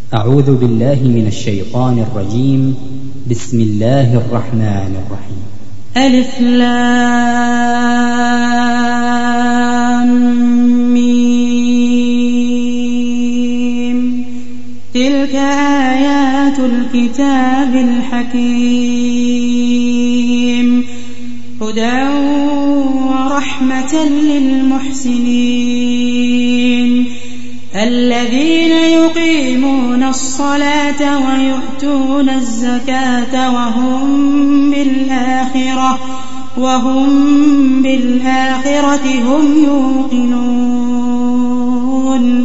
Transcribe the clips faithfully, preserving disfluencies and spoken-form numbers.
أعوذ بالله من الشيطان الرجيم. بسم الله الرحمن الرحيم. ألف لام ميم. تلك آيات الكتاب الحكيم، هدى ورحمة للمحسنين الذين يقيمون الصلاة ويؤتون الزكاة وهم بالآخرة وهم بالآخرة هم يوقنون.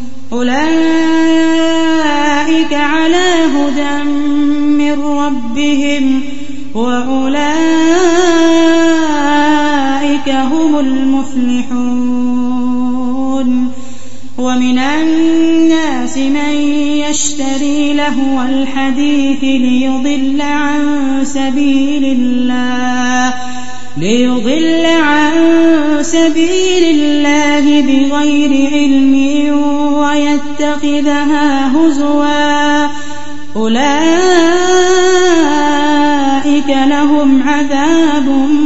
أولئك على هدى من ربهم وأولئك هم المفلحون. ومن الناس من يشتري لهو الحديث ليضل عن سبيل الله ليضل عن سبيل الله بغير علم ويتخذها هزوا، أولئك لهم عذاب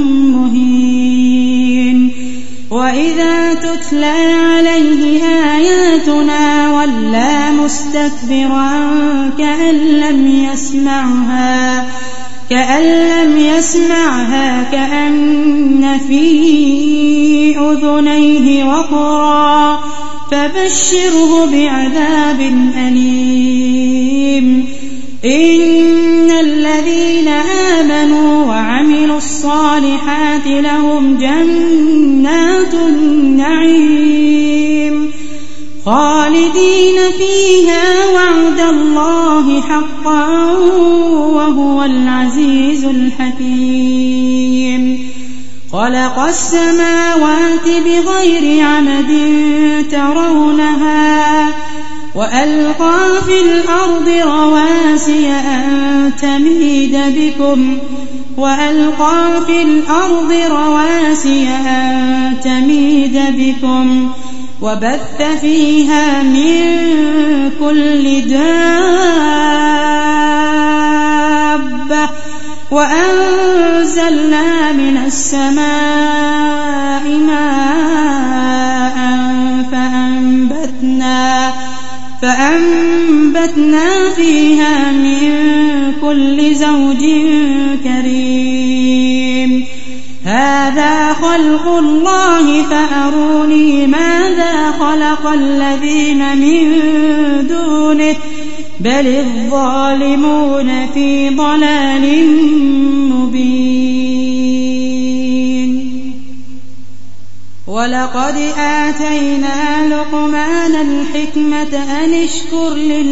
مهين. وإذا تتلى عليه آياتنا ولى مستكبرا كأن لم يسمعها كأن لم يسمعها كأن في أذنيه وقرا، فبشره بعذاب أليم. إن الذين آمنوا وعملوا الصالحات لهم جنات النعيم خالدين فيها، وعد الله حقا وهو العزيز الحكيم. خلق السماوات بغير عمد ترونها وألقى في الأرض رواسي أن تميد بكم وألقى في الأرض رواسي أن تميد بكم وبث فيها من كل دابة، وأنزلنا من السماء ماء فأنبتنا فأنبتنا فيها من كل زوج كريم. هذا خلق الله فأروني ماذا خلق الذين من دونه، بل الظالمون في ضلال مبين. ولقد آتينا لقمان الحكمة أن اشكر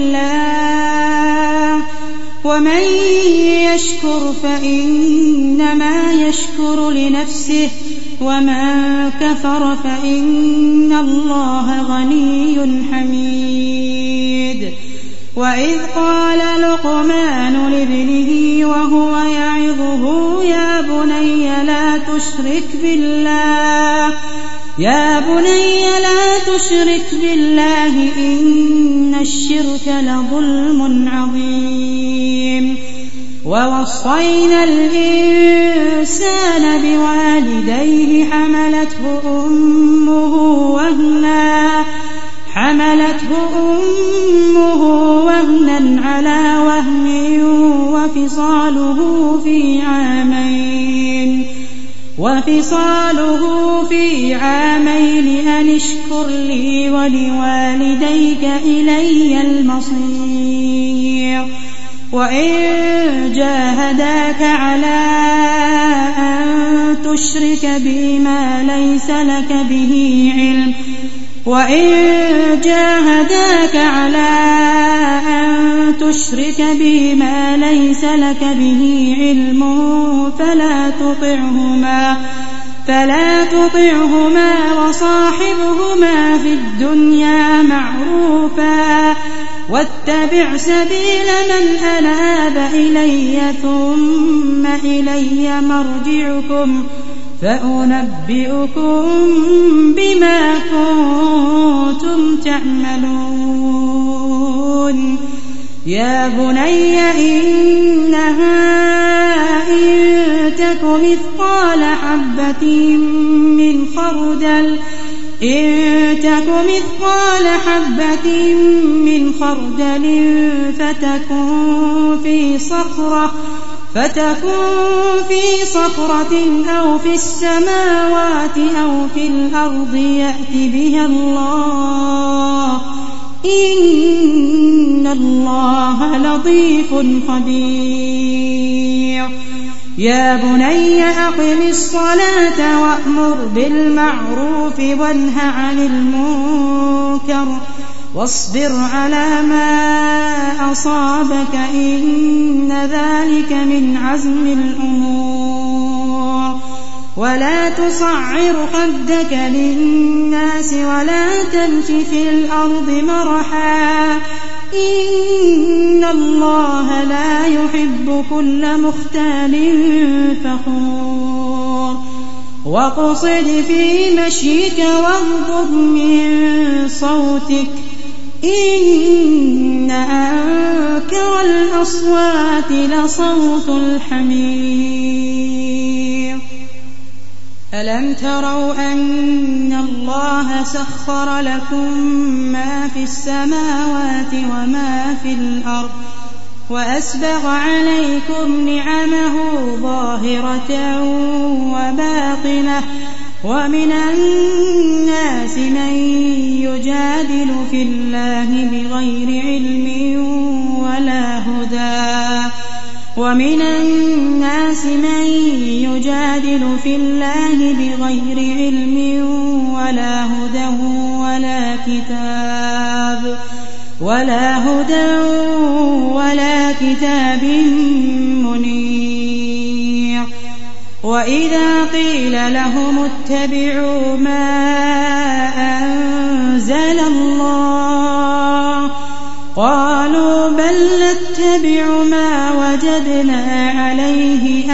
لله، ومن يشكر فإنما يشكر لنفسه، ومن كفر فإن الله غني حميد. وإذ قال لقمان لابنه وهو يعظه يا بني لا تشرك بالله يا بني لا تشرك بالله إن الشرك لظلم عظيم. ووصينا الإنسان بوالديه حملته أمه وهنا حملته أمه وهنا على وهن وفصاله في عامين وفصاله في عامين أن اشكر لي ولوالديك إلي المصير. وإن جاهداك على أن تشرك بي ما ليس لك به علم وإن جاهداك على أن تشرك بي ما ليس لك به علم فلا تطعهما فلا تطعهما وصاحبهما في الدنيا معروفا، واتبع سبيل من أناب إلي ثم إلي مرجعكم فأنبئكم بما كنتم تعملون. يا بني إنها إن تك مثقال حبة من خردل إن تك مثقال حبة من خردل فتكن في صخرة فتكن في صخرة أو في السماوات أو في الأرض يأت بها الله إن الله لطيف خبير يا بني أقم الصلاة وأمر بالمعروف وانه عن المنكر واصبر على ما أصابك إن ذلك من عزم الأمور ولا تصعر خدك للناس ولا تمش في الأرض مرحا إن الله لا يحب كل مختال فخور واقصد في مشيك واغضض من صوتك إن أنكر الأصوات لصوت الحمير ألم تروا أن الله سخر لكم ما في السماوات وما في الأرض وأسبغ عليكم نعمه ظاهرة وباطنة ومن الناس من يجادل في الله بغير علم ولا هدى ومن الناس من يجادل في الله بغير علم ولا هدى ولا كتاب ولا هدى ولا كتاب منير وإذا قيل لهم اتبعوا ما أنزل الله قالوا بل نتبع ما وجدنا عليه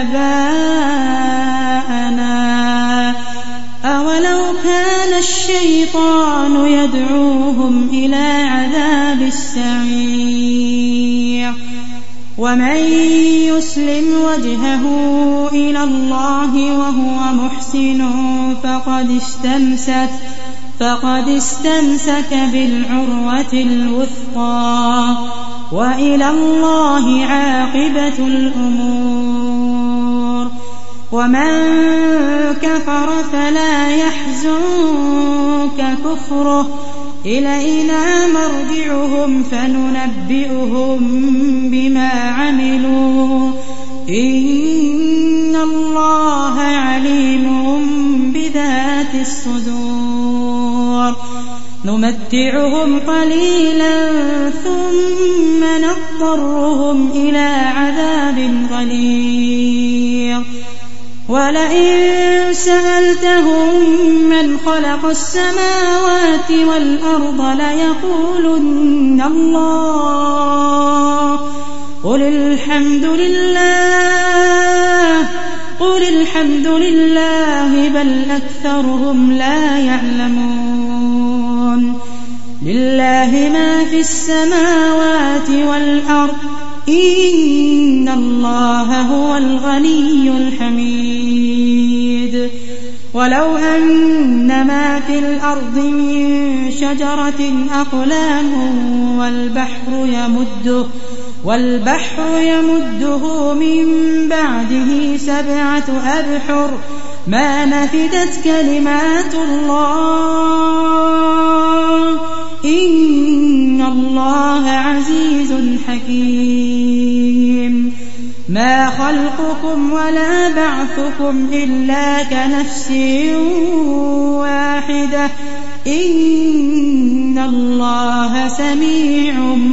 آباءنا أولو كان الشيطان يدعوهم إلى عذاب السعير ومن يسلم وجهه إلى الله وهو محسن فقد استمسك فقد استمسك بالعروة الوثقى وإلى الله عاقبة الأمور ومن كفر فلا يحزنك كفره إلينا مرجعهم فننبئهم بما عملوا إن الله عليم بذات الصدور نمتعهم قليلا ثم نضطرهم إلى عذاب غليظ ولئن سألتهم من خلق السماوات والأرض ليقولن الله قل الحمد لله قل الحمد لله بل أكثرهم لا يعلمون لله ما في السماوات والأرض إن الله هو الغني الحميد ولو أن ما في الأرض من شجرة أقلام والبحر يمده والبحر يمده من بعده سبعة أبحر ما نفدت كلمات الله إن الله عزيز حكيم ما خلقكم ولا بعثكم إلا كنفس واحدة إن الله سميع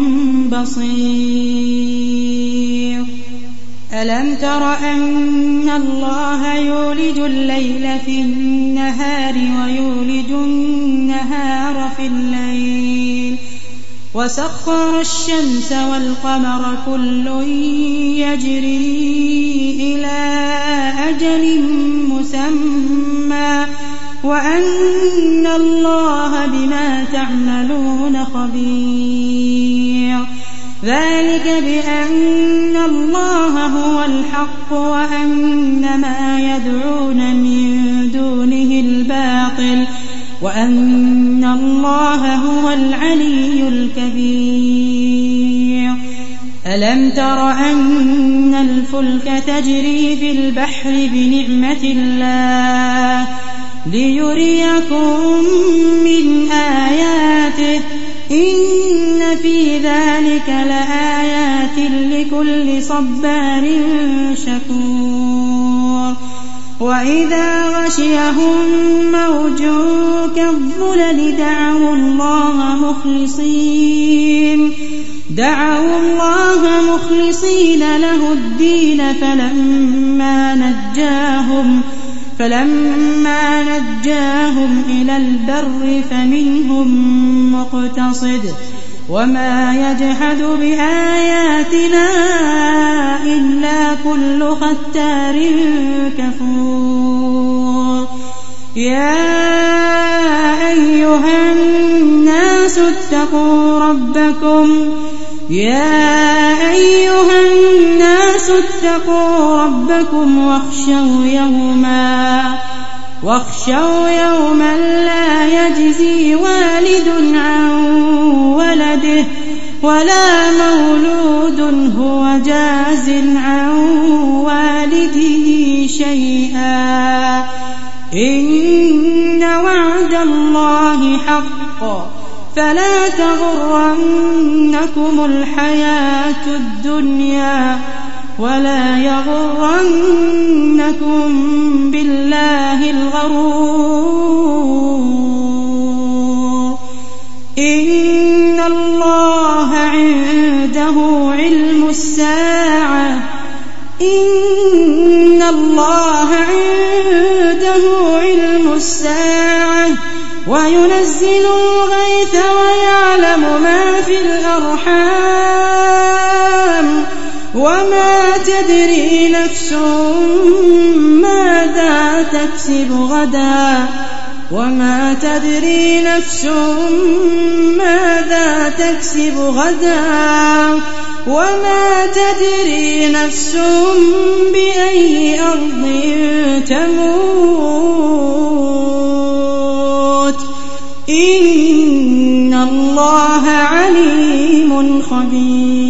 بصير ألم تر أن الله يولج الليل في النهار ويولج النهار في الليل وسخر الشمس والقمر كل يجري إلى أجل مسمى وأن الله بما تعملون خبير ذلك بأن الله هو الحق وأن ما يدعون من دونه الباطل وأن الله هو العلي الكبير. ألم تر أن الفلك تجري في البحر بنعمة الله ليريكم من آياته إن في ذلك لآيات لكل صبار شكور. وإذا غشيهم موج كالظلل دعوا الله مخلصين دعوا الله مخلصين له الدين فلما نجاهم فلما نجاهم إلى البر فمنهم مقتصد وما يجحد بآياتنا إلا كل ختار كفور. يا أيها الناس اتقوا ربكم يا أيها الناس اتقوا ربكم واخشوا يوما واخشوا يوما لا يجزي والد عن ولده ولا مولود هو جاز عن والده شيئا إن وعد الله حق فلا تغرنكم الحياة الدنيا ولا يغرنكم بالله الغرور. إن الله عنده علم الساعة إن الله عنده علم الساعة وينزل الغيث ويعلم ما في الأرحام وما تدري نفس ماذا تكسب غدا وما تدري نفس ماذا تكسب غدا وما تدري نفس بأي أرض تموت إن الله عليم خبير.